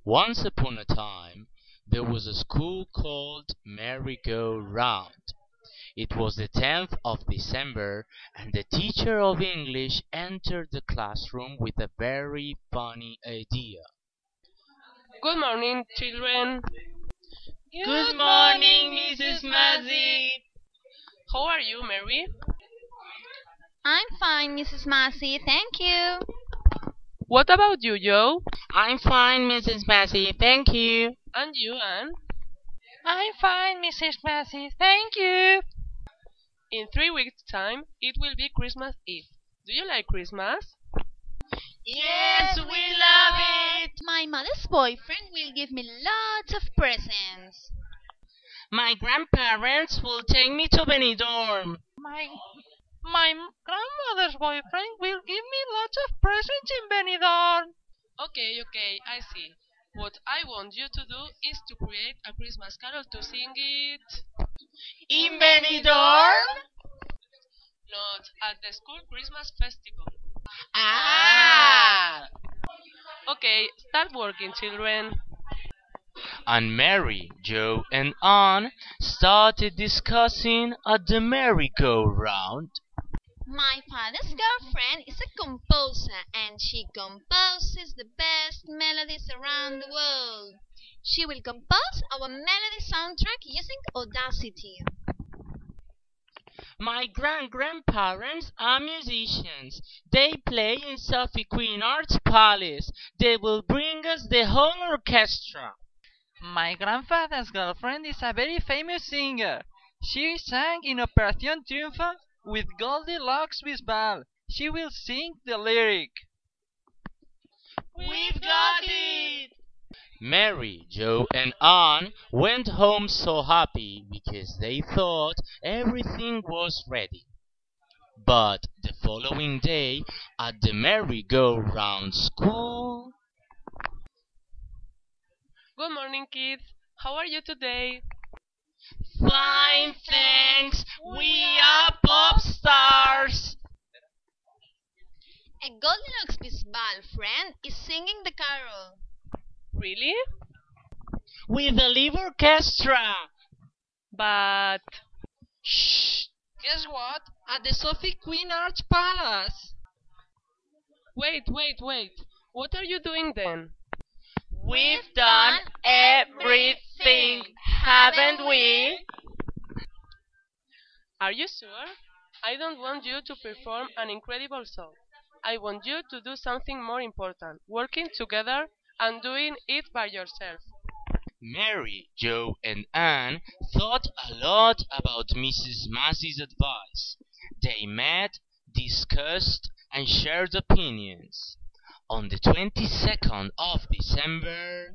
Once upon a time there was a school called Merry-Go-Round. It was the 10th of December, and the teacher of English entered the classroom with a very funny idea. Good morning, children. Good morning, Mrs. Massey. How are you, Mary? I'm fine, Mrs. Massey, thank you. What about you, Joe? I'm fine, Mrs. Massey, thank you. And you, Anne? I'm fine, Mrs. Massey, thank you. In 3 weeks' time, it will be Christmas Eve. Do you like Christmas? Yes, we love it. My mother's boyfriend will give me lots of presents. My grandparents will take me to Benidorm. My grandmother's boyfriend will give me lots of presents in Benidorm. Okay, I see. What I want you to do is to create a Christmas carol to sing it. In Benidorm? Not at the school Christmas festival. Ah! Okay, start working, children. And Mary, Joe, and Anne started discussing at the merry-go-round. My father's girlfriend is a composer, and she composes the best melodies around the world. She will compose our melody soundtrack using Audacity. My grandparents are musicians. They play in Sophie Queen Arts Palace. They will bring us the whole orchestra. My grandfather's girlfriend is a very famous singer. She sang in Operación Triunfo with Goldilocks Bisbal. She will sing the lyric. We've got it! Mary, Joe, and Anne went home so happy because they thought everything was ready. But the following day, at the merry-go-round school... Good morning, kids. How are you today? Fine, thanks. We are pop stars. A Goldilocks Bisbal friend is singing the carol. Really? With the live orchestra. But... Shh! Guess what? At the Sophie Queen Arts Palace. Wait. What are you doing then? We've done everything, haven't we? Are you sure? I don't want you to perform an incredible song. I want you to do something more important, working together and doing it by yourself. Mary, Joe, and Anne thought a lot about Mrs. Massey's advice. They met, discussed, and shared opinions. On the 22nd of December...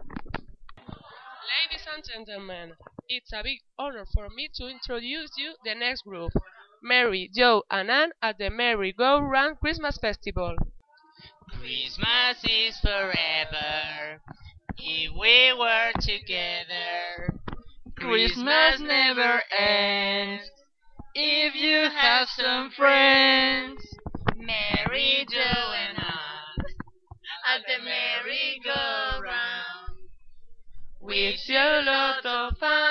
Ladies and gentlemen, it's a big honor for me to introduce you the next group, Mary, Joe, and Anne at the Merry-Go-Round Christmas Festival. Christmas is forever if we were together. Christmas never ends if you have some friends. Mary, Joe, and Anne at the merry-go-round. Wish you a lot of fun.